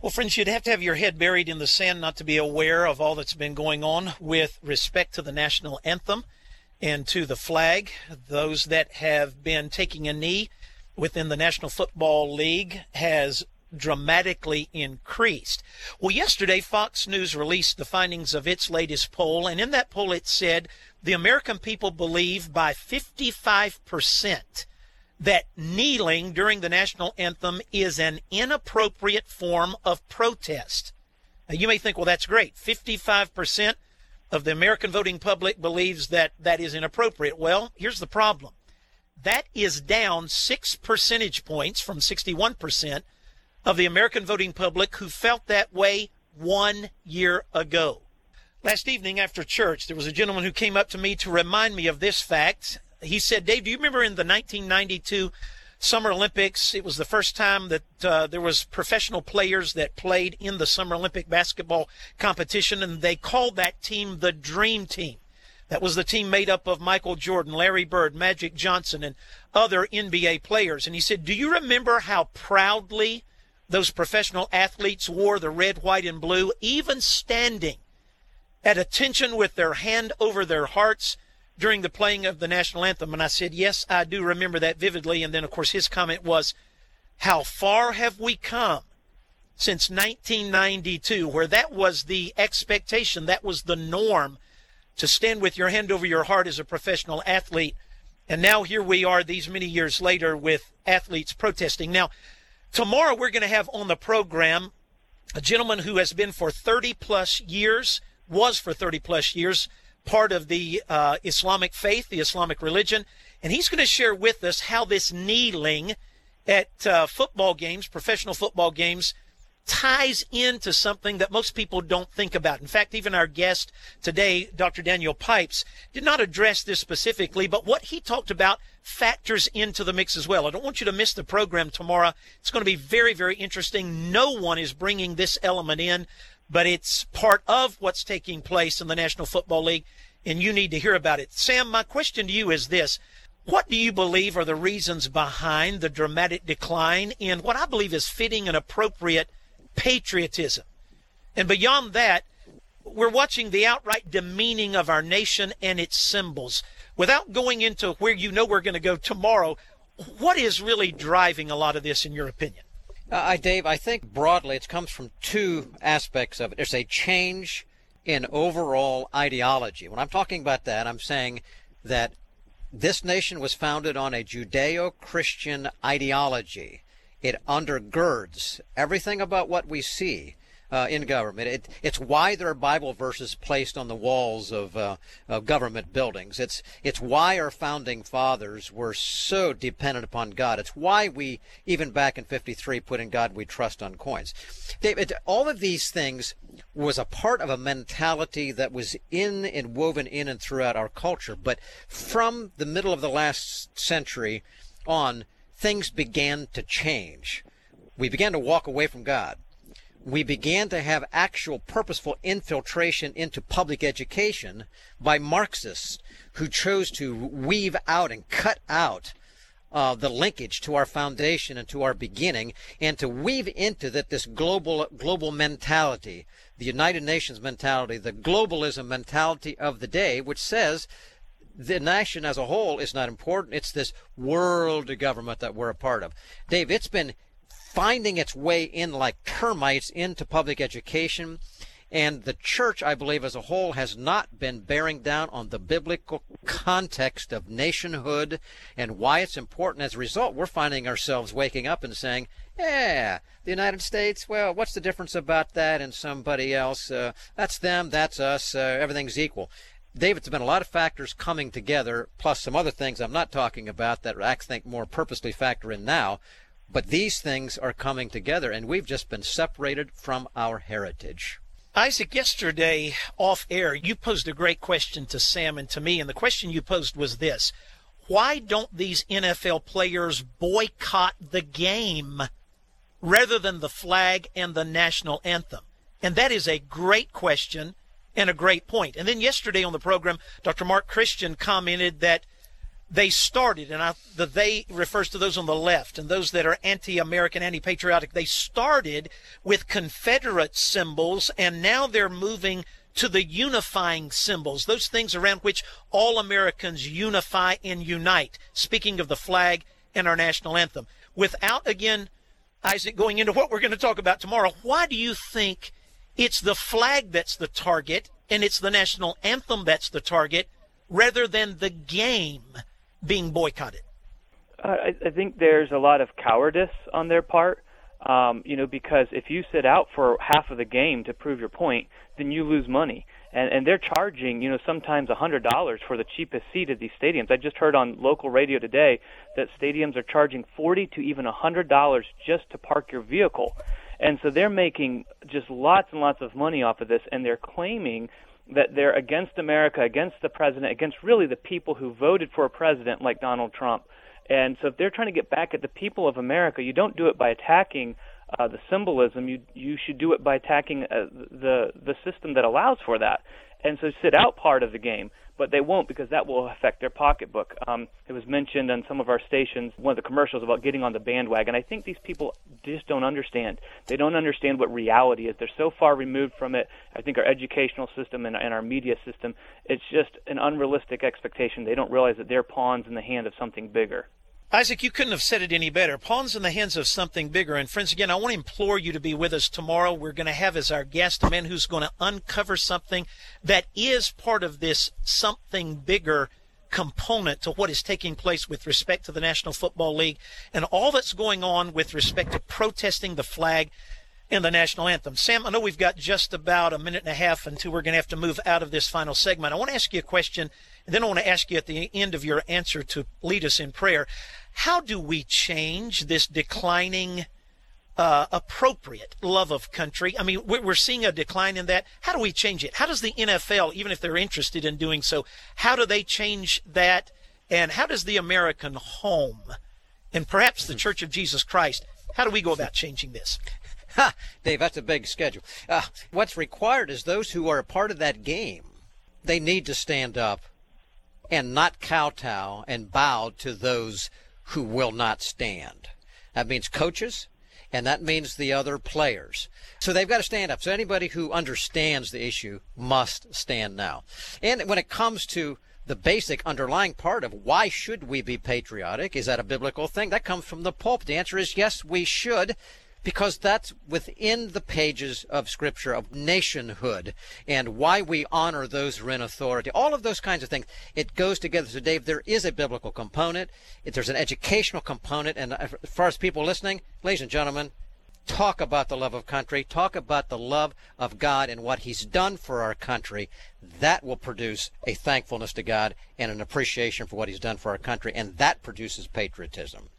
Well, friends, you'd have to have your head buried in the sand not to be aware of all that's been going on with respect to the national anthem and to the flag. Those that have been taking a knee within the National Football League has dramatically increased. Well, yesterday, Fox News released the findings of its latest poll, and in that poll it said the American people believe by 55% that kneeling during the national anthem is an inappropriate form of protest. Now, you may think, well, that's great. 55% of the American voting public believes that that is inappropriate. Well, here's the problem. That is down 6 percentage points from 61% of the American voting public who felt that way 1 year ago. Last evening after church, there was a gentleman who came up to me to remind me of this fact. He said, Dave, do you remember in the 1992 Summer Olympics, it was the first time that there was professional players that played in the Summer Olympic basketball competition, and they called that team the Dream Team. That was the team made up of Michael Jordan, Larry Bird, Magic Johnson, and other NBA players. And he said, do you remember how proudly those professional athletes wore the red, white, and blue, even standing at attention with their hand over their hearts during the playing of the national anthem? And I said, yes, I do remember that vividly. And then, of course, his comment was, how far have we come since 1992, where that was the expectation, that was the norm, to stand with your hand over your heart as a professional athlete. And now here we are these many years later with athletes protesting. Now, tomorrow we're going to have on the program a gentleman who has been for 30-plus years, was for 30-plus years, part of the Islamic faith, the Islamic religion, and he's going to share with us how this kneeling at football games, professional football games, ties into something that most people don't think about. In fact, even our guest today, Dr. Daniel Pipes, did not address this specifically, but what he talked about factors into the mix as well. I don't want you to miss the program tomorrow. It's going to be very, very interesting. No one is bringing this element in, but it's part of what's taking place in the National Football League, and you need to hear about it. Sam, my question to you is this. What do you believe are the reasons behind the dramatic decline in what I believe is fitting and appropriate patriotism? And beyond that, we're watching the outright demeaning of our nation and its symbols. Without going into where you know we're going to go tomorrow, what is really driving a lot of this in your opinion? Dave, I think broadly it comes from two aspects of it. There's a change in overall ideology. When I'm talking about that, I'm saying that this nation was founded on a Judeo-Christian ideology. It undergirds everything about what we see in government. It's why there are Bible verses placed on the walls of government buildings. It's why our founding fathers were so dependent upon God. It's why we, even back in 53, put in God we trust on coins. David, all of these things was a part of a mentality that was in and woven in and throughout our culture. But from the middle of the last century on, things began to change. We began to walk away from God. We began to have actual purposeful infiltration into public education by Marxists who chose to weave out and cut out the linkage to our foundation and to our beginning, and to weave into that this global mentality, the United Nations mentality, the globalism mentality of the day, which says the nation as a whole is not important. It's this world government that we're a part of. Dave, it's been finding its way in like termites into public education, and the church, I believe, as a whole has not been bearing down on the biblical context of nationhood and why it's important. As a result, we're finding ourselves waking up and saying, yeah, the United States, well, what's the difference about that and somebody else? That's them, that's us, everything's equal. David, there's been a lot of factors coming together, plus some other things I'm not talking about that I think more purposely factor in now. But these things are coming together, and we've just been separated from our heritage. Isaac, yesterday off air, you posed a great question to Sam and to me, and the question you posed was this. Why don't these NFL players boycott the game rather than the flag and the national anthem? And that is a great question and a great point. And then yesterday on the program, Dr. Mark Christian commented that they started, and the they refers to those on the left and those that are anti-American, anti-patriotic. They started with Confederate symbols, and now they're moving to the unifying symbols, those things around which all Americans unify and unite, speaking of the flag and our national anthem. Without, again, Isaac, going into what we're going to talk about tomorrow, why do you think it's the flag that's the target and it's the national anthem that's the target rather than the game being boycotted? I think there's a lot of cowardice on their part, because if you sit out for half of the game to prove your point, then you lose money. And they're charging, sometimes $100 for the cheapest seat at these stadiums. I just heard on local radio today that stadiums are charging $40 to even $100 just to park your vehicle. And so they're making just lots and lots of money off of this, and they're claiming that they're against America, against the president, against really the people who voted for a president like Donald Trump. And so if they're trying to get back at the people of America, you don't do it by attacking the symbolism. You should do it by attacking the system that allows for that. And so sit out part of the game, but they won't because that will affect their pocketbook. It was mentioned on some of our stations, one of the commercials about getting on the bandwagon. I think these people just don't understand. They don't understand what reality is. They're so far removed from it. I think our educational system and our media system, it's just an unrealistic expectation. They don't realize that they're pawns in the hand of something bigger. Isaac, you couldn't have said it any better. Pawns in the hands of something bigger. And friends, again, I want to implore you to be with us tomorrow. We're going to have as our guest a man who's going to uncover something that is part of this something bigger component to what is taking place with respect to the National Football League and all that's going on with respect to protesting the flag and the national anthem. Sam, I know we've got just about a minute and a half until we're going to have to move out of this final segment. I want to ask you a question, and then I want to ask you at the end of your answer to lead us in prayer. How do we change this declining, appropriate love of country? I mean, we're seeing a decline in that. How do we change it? How does the NFL, even if they're interested in doing so, how do they change that? And how does the American home and perhaps the Church of Jesus Christ, how do we go about changing this? Ha, Dave, that's a big schedule. What's required is those who are a part of that game, they need to stand up and not kowtow and bow to those who will not stand. That means coaches, and that means the other players. So they've got to stand up. So anybody who understands the issue must stand now. And when it comes to the basic underlying part of why should we be patriotic, is that a biblical thing? That comes from the pulpit. The answer is yes, we should, because that's within the pages of Scripture of nationhood and why we honor those who are in authority. All of those kinds of things, it goes together. So, Dave, there is a biblical component. There's an educational component. And as far as people listening, ladies and gentlemen, talk about the love of country. Talk about the love of God and what He's done for our country. That will produce a thankfulness to God and an appreciation for what He's done for our country, and that produces patriotism.